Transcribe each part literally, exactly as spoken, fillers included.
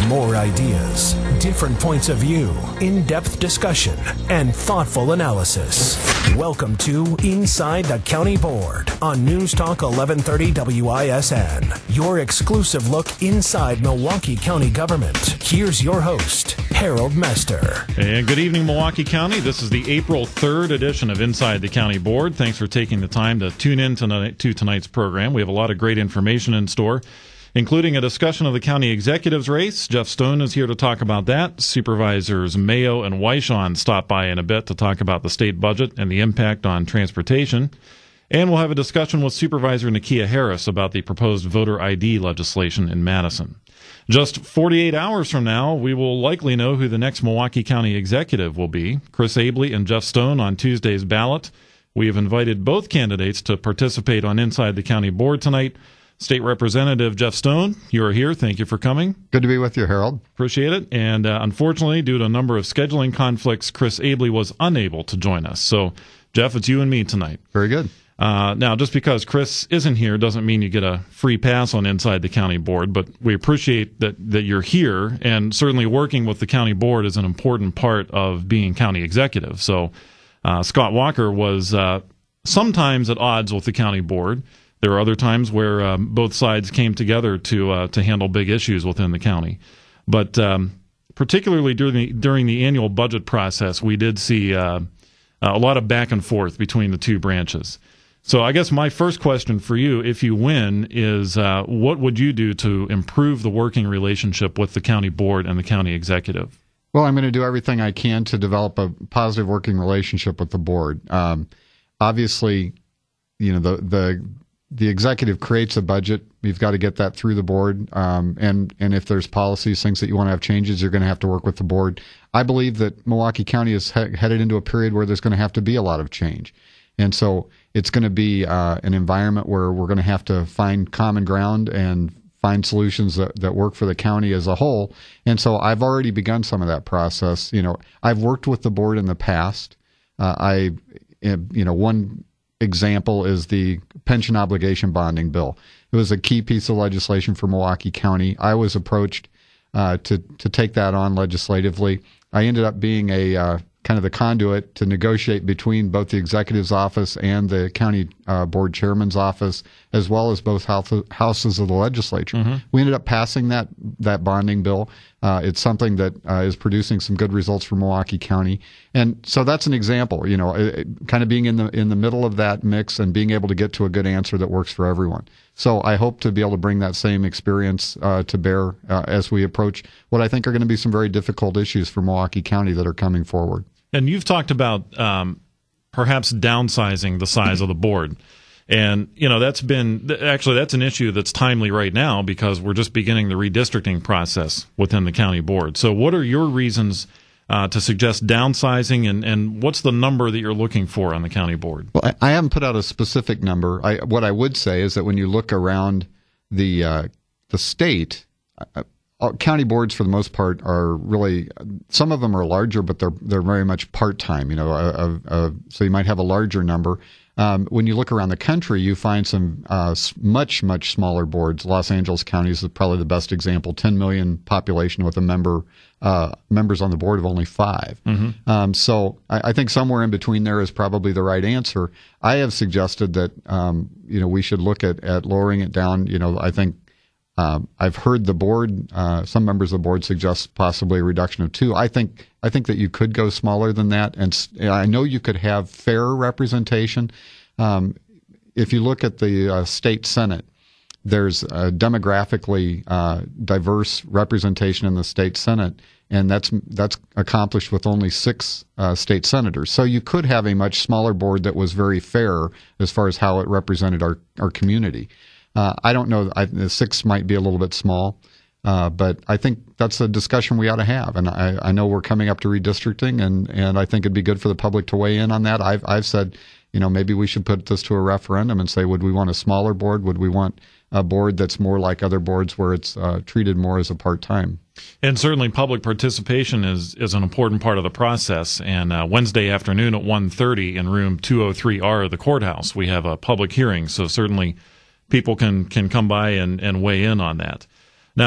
More ideas, different points of view, in-depth discussion, and thoughtful analysis. Welcome to Inside the County Board on News Talk eleven thirty W I S N. Your exclusive look inside Milwaukee County government. Here's your host, Harold Mester. And good evening, Milwaukee County. This is the April third edition of Inside the County Board. Thanks for taking the time to tune in tonight, to tonight's program. We have a lot of great information in store, including a discussion of the county executive's race. Jeff Stone is here to talk about that. Supervisors Mayo and Weishon stop by in a bit to talk about the state budget and the impact on transportation. And we'll have a discussion with Supervisor Nakia Harris about the proposed voter I D legislation in Madison. Just forty-eight hours from now, we will likely know who the next Milwaukee County executive will be. Chris Abele and Jeff Stone on Tuesday's ballot. We have invited both candidates to participate on Inside the County Board tonight. State Representative Jeff Stone, you are here. Thank you for coming. Good to be with you, Harold. Appreciate it. And uh, unfortunately, due to a number of scheduling conflicts, Chris Abele was unable to join us. So, Jeff, it's you and me tonight. Very good. Uh, now, just because Chris isn't here doesn't mean you get a free pass on Inside the County Board, but we appreciate that, that you're here, and certainly working with the county board is an important part of being county executive. So uh, Scott Walker was uh, sometimes at odds with the county board. There are other times where um, both sides came together to uh, to handle big issues within the county. But um, particularly during the, during the annual budget process, we did see uh, a lot of back and forth between the two branches. So I guess my first question for you, if you win, is uh, what would you do to improve the working relationship with the county board and the county executive? Well, I'm going to do everything I can to develop a positive working relationship with the board. Um, obviously, you know, the the the executive creates a budget. You've got to get that through the board. Um, and, and if there's policies, things that you want to have changes, you're going to have to work with the board. I believe that Milwaukee County is he- headed into a period where there's going to have to be a lot of change. And so it's going to be uh, an environment where we're going to have to find common ground and find solutions that, that work for the county as a whole. And so I've already begun some of that process. You know, I've worked with the board in the past. Uh, I, you know, one example is the pension obligation bonding bill. It was a key piece of legislation for Milwaukee County. I was approached uh, to to take that on legislatively. I ended up being a uh, kind of the conduit to negotiate between both the executive's office and the county uh, board chairman's office, as well as both houses of the legislature. Mm-hmm. We ended up passing that that bonding bill. Uh, it's something that uh, is producing some good results for Milwaukee County, and so that's an example. You know, it, it, kind of being in the in the middle of that mix and being able to get to a good answer that works for everyone. So I hope to be able to bring that same experience uh, to bear uh, as we approach what I think are going to be some very difficult issues for Milwaukee County that are coming forward. And you've talked about um, perhaps downsizing the size of the board. And, you know, that's been actually that's an issue that's timely right now because we're just beginning the redistricting process within the county board. So what are your reasons uh, to suggest downsizing, and, and what's the number that you're looking for on the county board? Well, I, I haven't put out a specific number. I, what I would say is that when you look around the uh, the state, uh, county boards, for the most part, are really, some of them are larger, but they're they're very much part-time. You know, uh, uh, so you might have a larger number. Um, when you look around the country, you find some uh, much, much smaller boards. Los Angeles County is probably the best example. ten million population with a member uh, members on the board of only five. Mm-hmm. Um, so I, I think somewhere in between there is probably the right answer. I have suggested that um, you know we should look at, at lowering it down. You know, I think. Um, I've heard the board, uh, some members of the board suggest possibly a reduction of two. I think I think that you could go smaller than that, and I know you could have fair representation. Um, if you look at the uh, state senate, there's a demographically uh, diverse representation in the state senate, and that's that's accomplished with only six uh, state senators. So you could have a much smaller board that was very fair as far as how it represented our, our community. Uh, I don't know. I, the six might be a little bit small, uh, but I think that's a discussion we ought to have. And I, I know we're coming up to redistricting, and, and I think it'd be good for the public to weigh in on that. I've I've said, you know, maybe we should put this to a referendum and say, would we want a smaller board? Would we want a board that's more like other boards where it's uh, treated more as a part-time? And certainly public participation is, is an important part of the process. And uh, Wednesday afternoon at one thirty in room two oh three R of the courthouse, we have a public hearing. So certainly people can, can come by and, and weigh in on that. Now,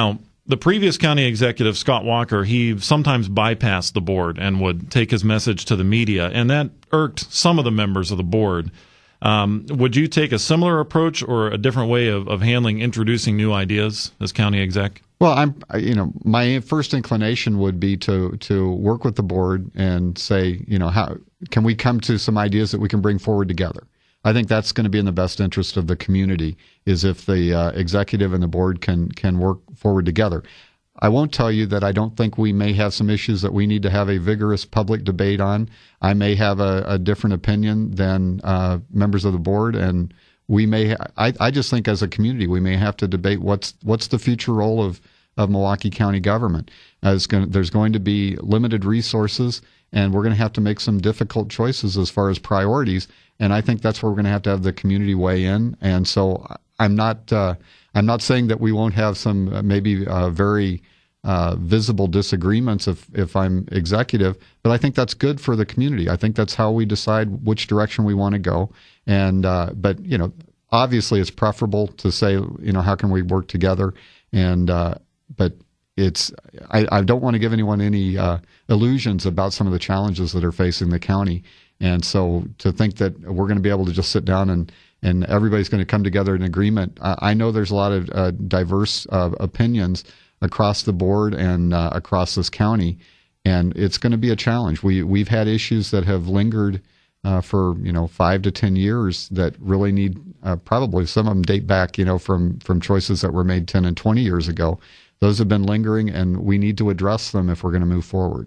the previous county executive, Scott Walker, he sometimes bypassed the board and would take his message to the media, and that irked some of the members of the board. Um, would you take a similar approach or a different way of, of handling introducing new ideas as county exec? Well, I'm, you know, my first inclination would be to to work with the board and say, you know, how can we come to some ideas that we can bring forward together? I think that's going to be in the best interest of the community, is if the uh, executive and the board can can work forward together. I won't tell you that I don't think we may have some issues that we need to have a vigorous public debate on. I may have a, a different opinion than uh, members of the board, and we may. Ha- I, I just think as a community we may have to debate what's what's the future role of, of Milwaukee County government. Uh, gonna, there's going to be limited resources, and we're going to have to make some difficult choices as far as priorities. And I think that's where we're going to have to have the community weigh in. And so I'm not uh, I'm not saying that we won't have some uh, maybe uh, very uh, visible disagreements if, if I'm executive, but I think that's good for the community. I think that's how we decide which direction we want to go. And uh, but you know, obviously it's preferable to say, you know, how can we work together? And uh, but it's I, I don't want to give anyone any uh, illusions about some of the challenges that are facing the county. And so to think that we're going to be able to just sit down and, and everybody's going to come together in agreement, I, I know there's a lot of uh, diverse uh, opinions across the board and uh, across this county, and it's going to be a challenge. We, we've had issues that have lingered uh, for, you know, five to ten years that really need, uh, probably some of them date back, you know, from, from choices that were made ten and twenty years ago. Those have been lingering, and we need to address them if we're going to move forward.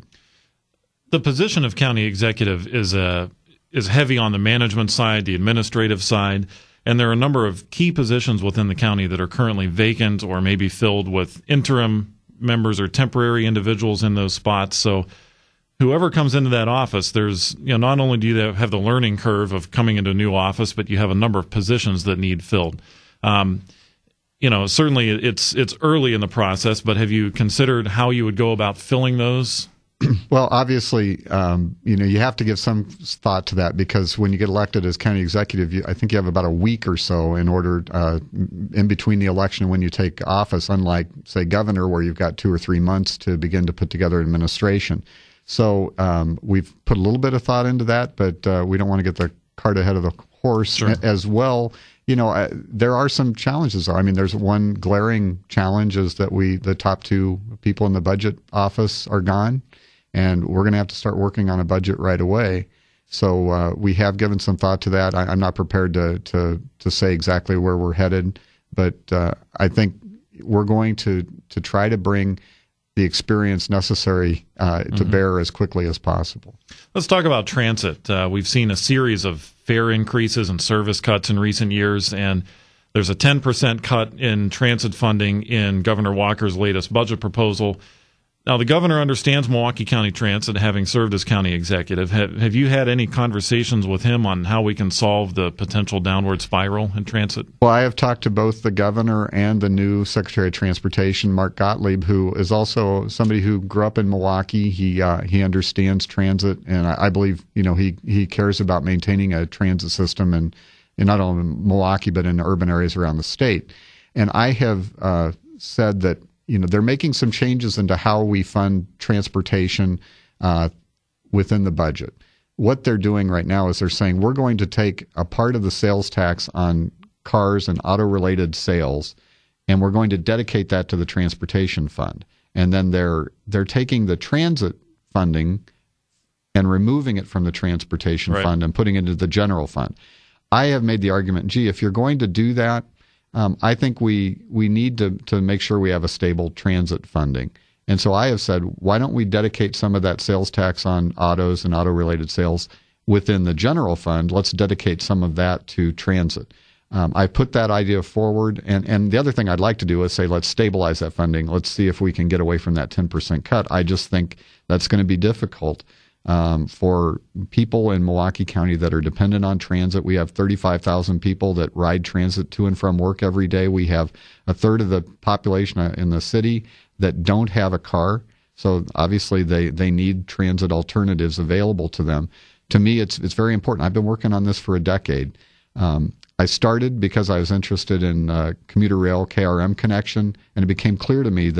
The position of county executive is a is heavy on the management side, the administrative side, and there are a number of key positions within the county that are currently vacant or maybe filled with interim members or temporary individuals in those spots. So whoever comes into that office, there's, you know, not only do you have the learning curve of coming into a new office, but you have a number of positions that need filled. Um, you know, certainly it's it's early in the process, but have you considered how you would go about filling those? Well, obviously, um, you know, you have to give some thought to that, because when you get elected as county executive, you, I think you have about a week or so in order, uh, in between the election and when you take office, unlike, say, governor, where you've got two or three months to begin to put together administration. So um, we've put a little bit of thought into that, but uh, we don't want to get the cart ahead of the horse. Sure. As well. You know, uh, there are some challenges. I mean, there's one glaring challenge is that we, the top two people in the budget office are gone. And we're going to have to start working on a budget right away. So uh, we have given some thought to that. I, I'm not prepared to, to to say exactly where we're headed, but uh, I think we're going to, to try to bring the experience necessary uh, to mm-hmm. bear as quickly as possible. Let's talk about transit. Uh, we've seen a series of fare increases and service cuts in recent years, and there's a ten percent cut in transit funding in Governor Walker's latest budget proposal. Now, the governor understands Milwaukee County Transit, having served as county executive. Have, have you had any conversations with him on how we can solve the potential downward spiral in transit? Well, I have talked to both the governor and the new Secretary of Transportation, Mark Gottlieb, who is also somebody who grew up in Milwaukee. He uh, he understands transit, and I, I believe, you know, he, he cares about maintaining a transit system in, in not only Milwaukee but in urban areas around the state. And I have uh, said that, you know, they're making some changes into how we fund transportation uh, within the budget. What they're doing right now is they're saying we're going to take a part of the sales tax on cars and auto-related sales, and we're going to dedicate that to the transportation fund. And then they're they're taking the transit funding and removing it from the transportation right. fund and putting it into the general fund. I have made the argument, gee, if you're going to do that, Um, I think we, we need to, to make sure we have a stable transit funding. And so I have said, why don't we dedicate some of that sales tax on autos and auto-related sales within the general fund? Let's dedicate some of that to transit. Um, I put that idea forward. And, and the other thing I'd like to do is say, let's stabilize that funding. Let's see if we can get away from that ten percent cut. I just think that's going to be difficult. Um, for people in Milwaukee County that are dependent on transit. We have thirty-five thousand people that ride transit to and from work every day. We have a third of the population in the city that don't have a car. So obviously they, they need transit alternatives available to them. To me, it's it's very important. I've been working on this for a decade. Um, I started because I was interested in uh, commuter rail K R M connection, and it became clear to me that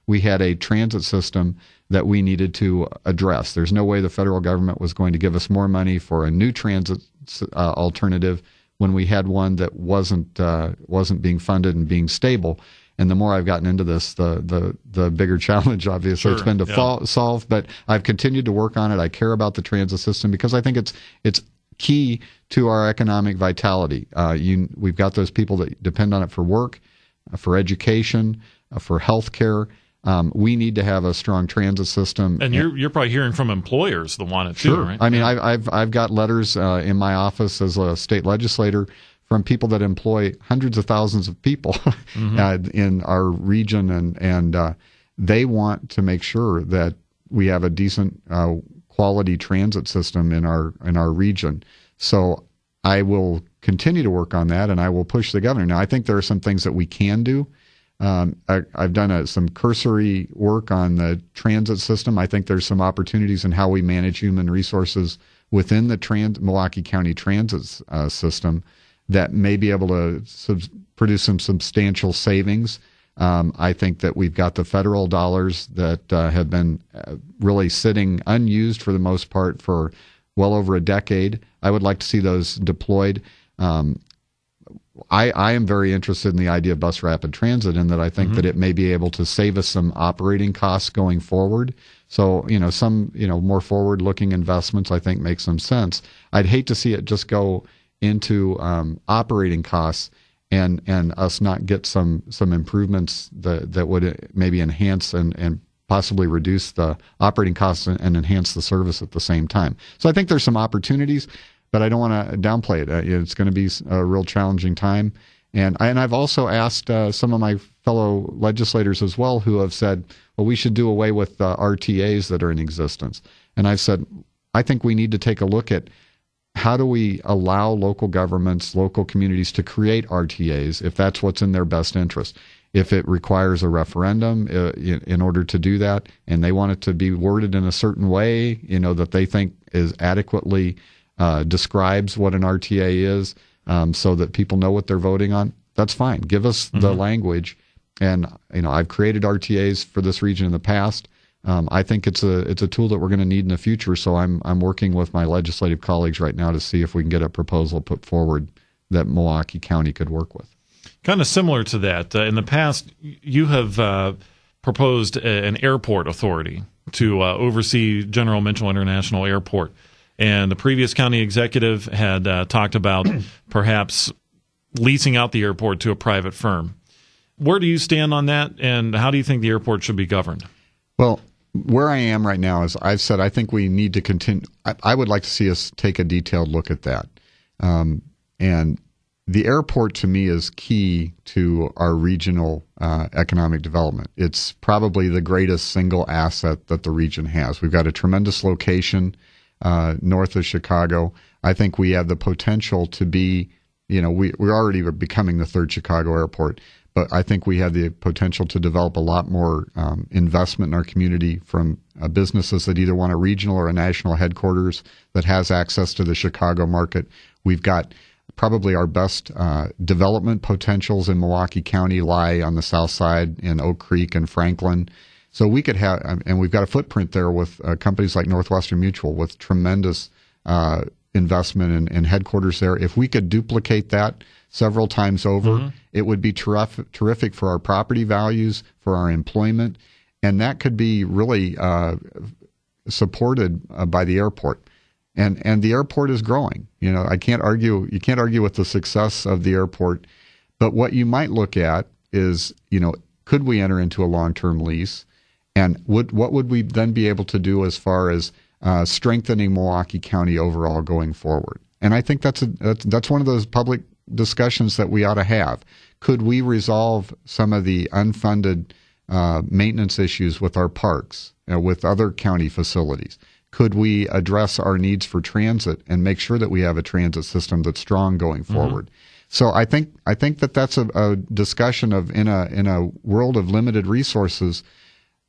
we had a transit system that we needed to address. There's no way the federal government was going to give us more money for a new transit uh, alternative when we had one that wasn't uh, wasn't being funded and being stable. And the more I've gotten into this, the the, the bigger challenge, obviously, sure, it's been to yeah. fo- solve. But I've continued to work on it. I care about the transit system because I think it's it's key to our economic vitality. Uh, you, we've got those people that depend on it for work, uh, for education, uh, for health care. Um, we need to have a strong transit system. And you're you're probably hearing from employers that want it too, sure. right? I mean, I've I've I've got letters uh, in my office as a state legislator from people that employ hundreds of thousands of people mm-hmm. uh, in our region, and and uh, they want to make sure that we have a decent uh, quality transit system in our in our region. So I will continue to work on that, and I will push the governor. Now, I think there are some things that we can do. Um, I, I've done a, some cursory work on the transit system. I think there's some opportunities in how we manage human resources within the trans- Milwaukee County transit uh, system that may be able to sub- produce some substantial savings. Um, I think that we've got the federal dollars that uh, have been uh, really sitting unused for the most part for well over a decade. I would like to see those deployed. Um, I, I am very interested in the idea of bus rapid transit, in that I think mm-hmm. that it may be able to save us some operating costs going forward. So, you know, some, you know, more forward-looking investments I think make some sense. I'd hate to see it just go into um, operating costs and and us not get some some improvements that that would maybe enhance and, and possibly reduce the operating costs and, and enhance the service at the same time. So I think there's some opportunities, but I don't want to downplay it. Uh, it's going to be a real challenging time. And, I, and I've also asked uh, some of my fellow legislators as well who have said, well, we should do away with uh, R T As that are in existence. And I've said, I think we need to take a look at how do we allow local governments, local communities to create R T As if that's what's in their best interest. If it requires a referendum uh, in, in order to do that, and they want it to be worded in a certain way, you know, that they think is adequately uh, describes what an R T A is, um, so that people know what they're voting on, that's fine. Give us mm-hmm. the language. And, you know, I've created R T As for this region in the past. Um, I think it's a it's a tool that we're going to need in the future. So I'm I'm working with my legislative colleagues right now to see if we can get a proposal put forward that Milwaukee County could work with. Kind of similar to that. Uh, in the past, you have uh, proposed a, an airport authority to uh, oversee General Mitchell International Airport. And the previous county executive had uh, talked about perhaps leasing out the airport to a private firm. Where do you stand on that, and how do you think the airport should be governed? Well, where I am right now is I've said I think we need to continue. I, I would like to see us take a detailed look at that. Um, and the airport, to me, is key to our regional uh, economic development. It's probably the greatest single asset that the region has. We've got a tremendous location uh, north of Chicago. I think we have the potential to be, you know, we, we're already becoming the third Chicago airport, but I think we have the potential to develop a lot more um, investment in our community from uh, businesses that either want a regional or a national headquarters that has access to the Chicago market. We've got probably our best uh, development potentials in Milwaukee County lie on the south side in Oak Creek and Franklin. So we could have, and we've got a footprint there with uh, companies like Northwestern Mutual with tremendous uh, investment in, in headquarters there. If we could duplicate that several times over, mm-hmm. it would be terrific, terrific for our property values, for our employment, and that could be really uh, supported uh, by the airport. And and the airport is growing. You know, I can't argue. You can't argue with the success of the airport. But what you might look at is, you know, could we enter into a long-term lease, and would what would we then be able to do as far as uh, strengthening Milwaukee County overall going forward? And I think that's a that's, that's one of those public discussions that we ought to have. Could we resolve some of the unfunded uh, maintenance issues with our parks, you know, with other county facilities? Could we address our needs for transit and make sure that we have a transit system that's strong going forward? Mm-hmm. So I think I think that that's a, a discussion of in a in a world of limited resources,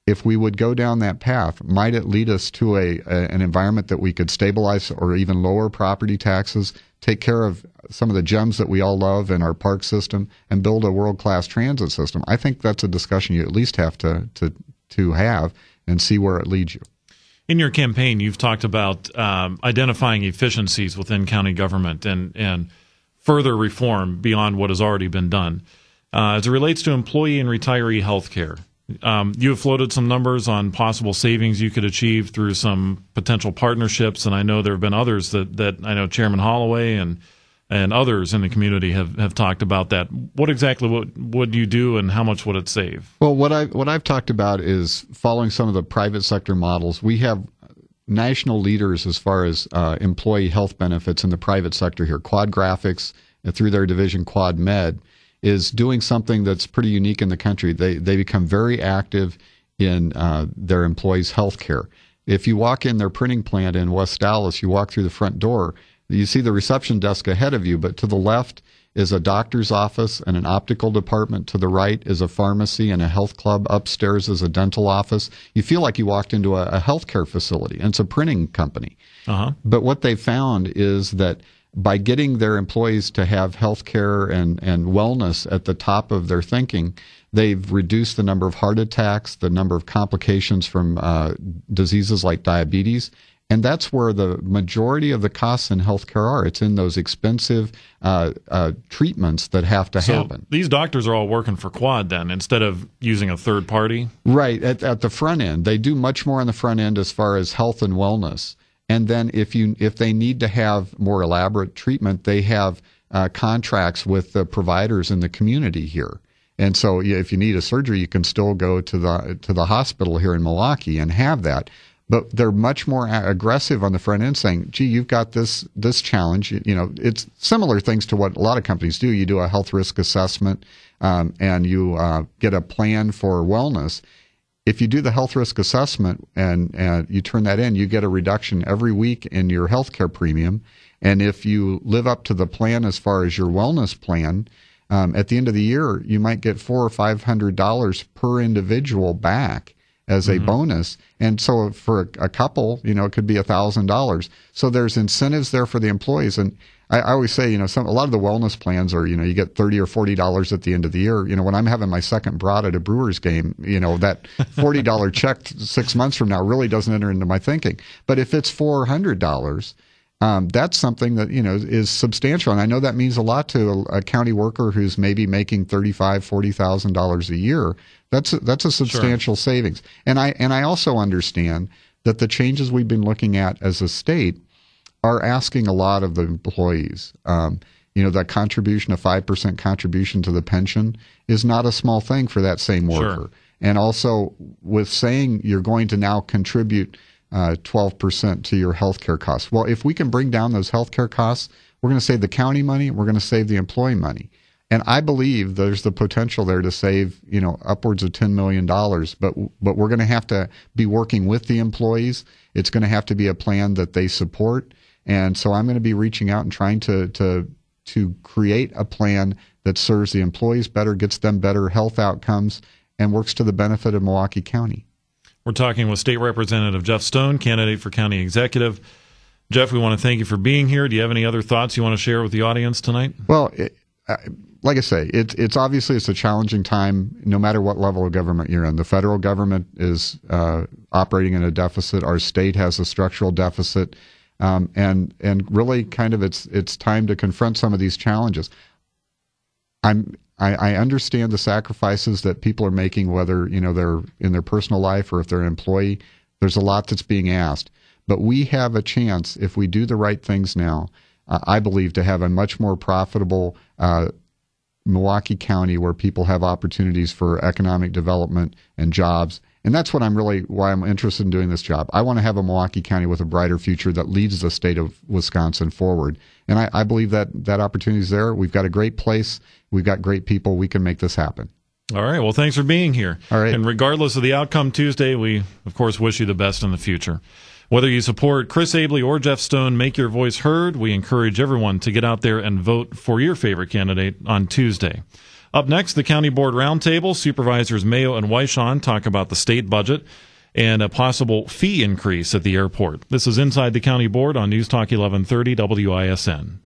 if we would go down that path, might it lead us to a, a an environment that we could stabilize or even lower property taxes, take care of some of the gems that we all love in our park system, and build a world-class transit system? I think that's a discussion you at least have to to to have and see where it leads you. In your campaign, you've talked about um, identifying efficiencies within county government and, and further reform beyond what has already been done. Uh, as it relates to employee and retiree health care, um, you have floated some numbers on possible savings you could achieve through some potential partnerships, and I know there have been others that, that I know Chairman Holloway and and others in the community have, have talked about that. What exactly would, would you do, and how much would it save? Well, what, I, what I've talked about is following some of the private sector models. We have national leaders as far as uh, employee health benefits in the private sector here. Quad Graphics, uh, through their division Quad Med, is doing something that's pretty unique in the country. They, they become very active in uh, their employees' health care. If you walk in their printing plant in West Dallas, you walk through the front door, you see the reception desk ahead of you, but to the left is a doctor's office and an optical department. To the right is a pharmacy and a health club. Upstairs is a dental office. You feel like you walked into a, a healthcare facility, and it's a printing company. Uh-huh. But what they found is that by getting their employees to have health care and, and wellness at the top of their thinking, they've reduced the number of heart attacks, the number of complications from uh, diseases like diabetes. And that's where the majority of the costs in healthcare are. It's in those expensive uh, uh, treatments that have to so happen. These doctors are all working for Quad then, instead of using a third party? Right, at, at the front end. They do much more on the front end as far as health and wellness. And then if you if they need to have more elaborate treatment, they have uh, contracts with the providers in the community here. And so if you need a surgery, you can still go to the to the hospital here in Milwaukee and have that. But they're much more aggressive on the front end, saying, gee, you've got this this challenge. You know, it's similar things to what a lot of companies do. You do a health risk assessment, um, and you uh, get a plan for wellness. If you do the health risk assessment and, and you turn that in, you get a reduction every week in your health care premium. And if you live up to the plan as far as your wellness plan, um, at the end of the year, you might get four or five hundred dollars per individual back as a mm-hmm. bonus. And so for a, a couple, you know, it could be one thousand dollars. So there's incentives there for the employees. And I, I always say, you know, some a lot of the wellness plans are, you know, you get thirty or forty dollars at the end of the year. You know, when I'm having my second brat at a Brewers game, you know, that forty dollars check six months from now really doesn't enter into my thinking. But if it's four hundred dollars, um, that's something that, you know, is substantial. And I know that means a lot to a, a county worker who's maybe making thirty-five thousand dollars, forty thousand dollars a year. That's a, that's a substantial sure. savings. And I and I also understand that the changes we've been looking at as a state are asking a lot of the employees. Um, you know, that contribution, a five percent contribution to the pension is not a small thing for that same worker. Sure. And also with saying you're going to now contribute uh, twelve percent to your health care costs. Well, if we can bring down those health care costs, we're going to save the county money, we're going to save the employee money. And I believe there's the potential there to save, you know, upwards of ten million dollars. But but we're going to have to be working with the employees. It's going to have to be a plan that they support. And so I'm going to be reaching out and trying to to to create a plan that serves the employees better, gets them better health outcomes, and works to the benefit of Milwaukee County. We're talking with State Representative Jeff Stone, candidate for county executive. Jeff, we want to thank you for being here. Do you have any other thoughts you want to share with the audience tonight? Well, it, uh, like I say, it, it's obviously it's a challenging time no matter what level of government you're in. The federal government is uh, operating in a deficit. Our state has a structural deficit. Um, and and really kind of it's it's time to confront some of these challenges. I'm I, I understand the sacrifices that people are making, whether you know they're in their personal life or if they're an employee. There's a lot that's being asked. But we have a chance, if we do the right things now, uh, I believe, to have a much more profitable uh, Milwaukee County where people have opportunities for economic development and jobs. And that's what I'm really, why I'm interested in doing this job. I want to have a Milwaukee County with a brighter future that leads the state of Wisconsin forward. And I, I believe that that opportunity is there. We've got a great place. We've got great people. We can make this happen. All right. Well, thanks for being here. All right. And regardless of the outcome Tuesday, we, of course, wish you the best in the future. Whether you support Chris Abele or Jeff Stone, make your voice heard. We encourage everyone to get out there and vote for your favorite candidate on Tuesday. Up next, the County Board Roundtable. Supervisors Mayo and Weishon talk about the state budget and a possible fee increase at the airport. This is Inside the County Board on News Talk eleven thirty W I S N.